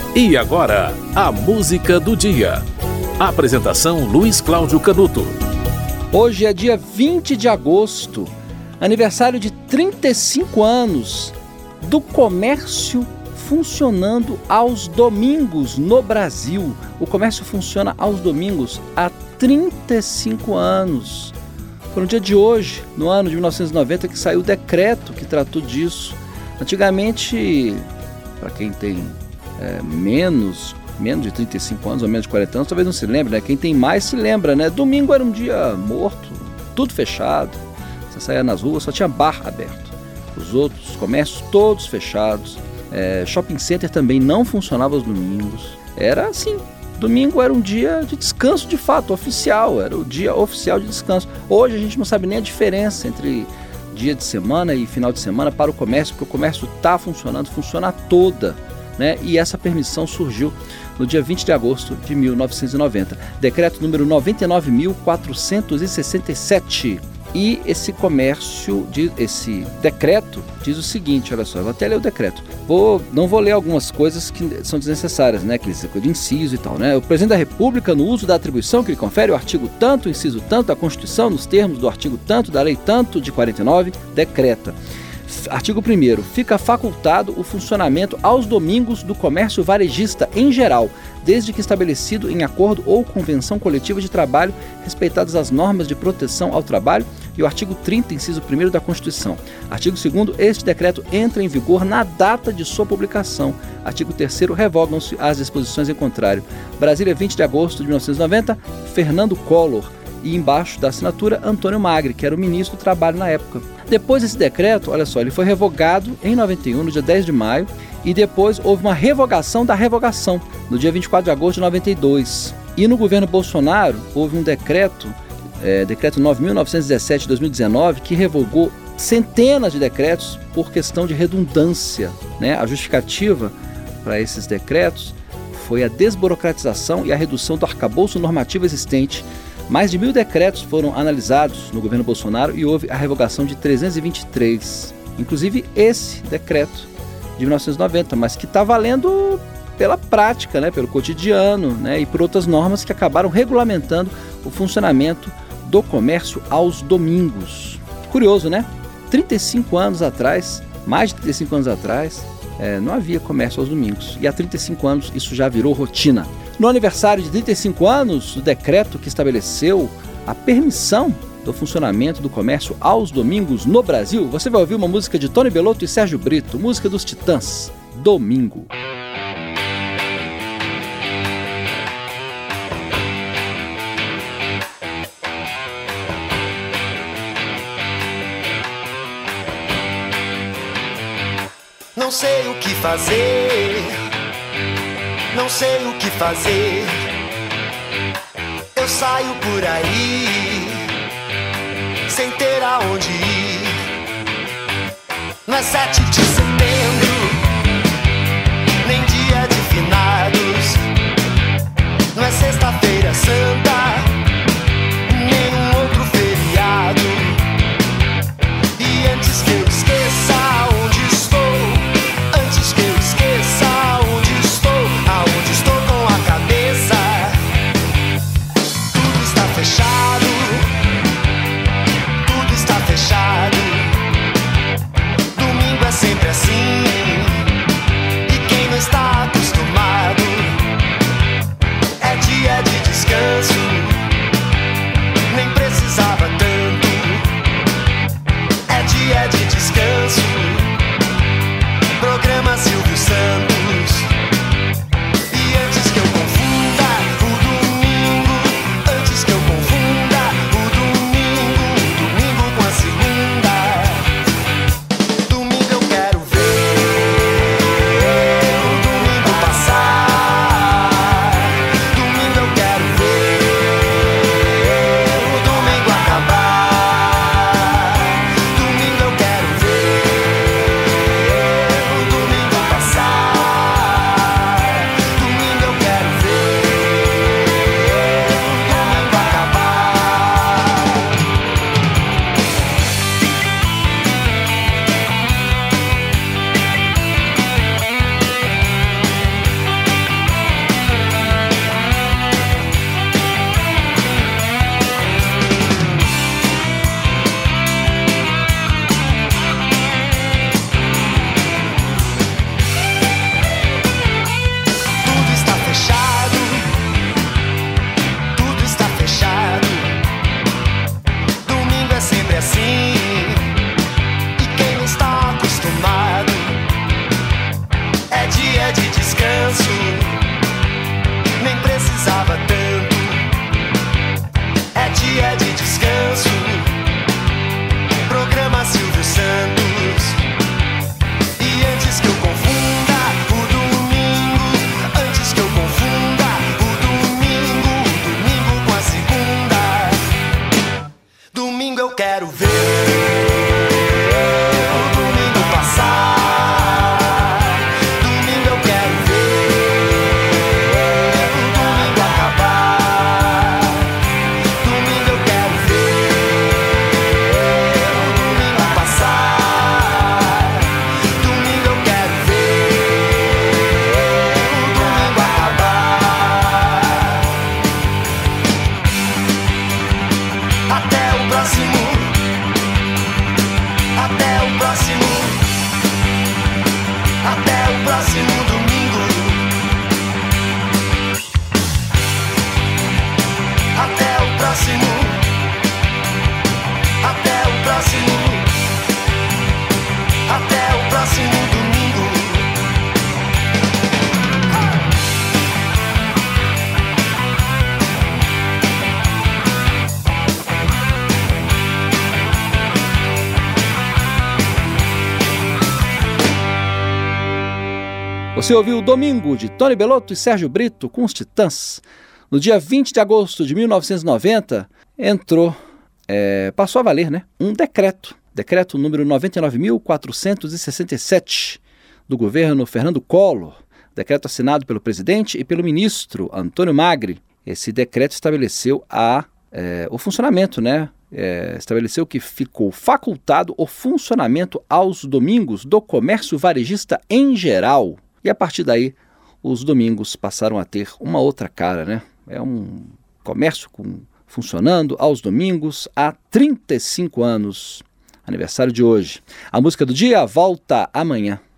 E agora, a música do dia. Apresentação Luiz Cláudio Canuto. Hoje é dia 20 de agosto, aniversário de 35 anos do comércio funcionando aos domingos no Brasil. O comércio funciona aos domingos há 35 anos. Foi no dia de hoje, no ano de 1990, que saiu o decreto que tratou disso. Antigamente, para quem tem menos de 35 anos ou menos de 40 anos, talvez não se lembre, né? Quem tem mais se lembra, né? Domingo era um dia morto, tudo fechado. Você saía nas ruas, só tinha bar aberto. Os outros comércios todos fechados. Shopping center também não funcionava aos domingos. Era assim, domingo era um dia de descanso de fato, oficial, era o dia oficial de descanso. Hoje a gente não sabe nem a diferença entre dia de semana e final de semana para o comércio, porque o comércio está funcionando, funciona toda, né? E essa permissão surgiu no dia 20 de agosto de 1990. Decreto número 99.467. E esse decreto diz o seguinte, olha só, eu vou até ler o decreto. Não vou ler algumas coisas que são desnecessárias, né? Que de inciso e tal, né? O presidente da República, no uso da atribuição que lhe confere o artigo tanto, inciso tanto da Constituição, nos termos do artigo tanto da lei tanto de 49, decreta. Artigo 1º. Fica facultado o funcionamento aos domingos do comércio varejista em geral, desde que estabelecido em acordo ou convenção coletiva de trabalho, respeitadas as normas de proteção ao trabalho e o artigo 30, inciso 1º da Constituição. Artigo 2º. Este decreto entra em vigor na data de sua publicação. Artigo 3º. Revogam-se as disposições em contrário. Brasília, 20 de agosto de 1990, Fernando Collor. E embaixo da assinatura, Antônio Magri, que era o ministro do Trabalho na época. Depois desse decreto, olha só, ele foi revogado em 91, no dia 10 de maio, e depois houve uma revogação da revogação, no dia 24 de agosto de 92. E no governo Bolsonaro, houve um decreto 9.917 de 2019, que revogou centenas de decretos por questão de redundância, né? A justificativa para esses decretos foi a desburocratização e a redução do arcabouço normativo existente. Mais de 1.000 decretos foram analisados no governo Bolsonaro e houve a revogação de 323. Inclusive esse decreto de 1990, mas que está valendo pela prática, né, pelo cotidiano, né, e por outras normas que acabaram regulamentando o funcionamento do comércio aos domingos. Curioso, né? 35 anos atrás, mais de 35 anos atrás, não havia comércio aos domingos. E há 35 anos isso já virou rotina. No aniversário de 35 anos do decreto que estabeleceu a permissão do funcionamento do comércio aos domingos no Brasil, você vai ouvir uma música de Tony Bellotto e Sérgio Brito, música dos Titãs, Domingo. Não sei o que fazer, não sei o que fazer. Eu saio por aí, sem ter aonde ir. Não é 7 de setembro, nem dia de finados. Não é sexta-feira santa, nem um outro feriado. E antes que eu esqueça onde estou, antes que eu esqueça onde estou, aonde estou com a cabeça, tudo está fechado, tudo está fechado. Domingo é sempre assim. próximo domingo. Até o próximo. Até o próximo. Até o próximo domingo. Você ouviu o Domingo, de Tony Bellotto e Sérgio Brito, com os Titãs. No dia 20 de agosto de 1990, passou a valer, né, um decreto número 99.467, do governo Fernando Collor, decreto assinado pelo presidente e pelo ministro Antônio Magri. Esse decreto estabeleceu o funcionamento, né, estabeleceu que ficou facultado o funcionamento aos domingos do comércio varejista em geral. E a partir daí, os domingos passaram a ter uma outra cara, né? É um comércio funcionando aos domingos há 35 anos. Aniversário de hoje. A música do dia volta amanhã.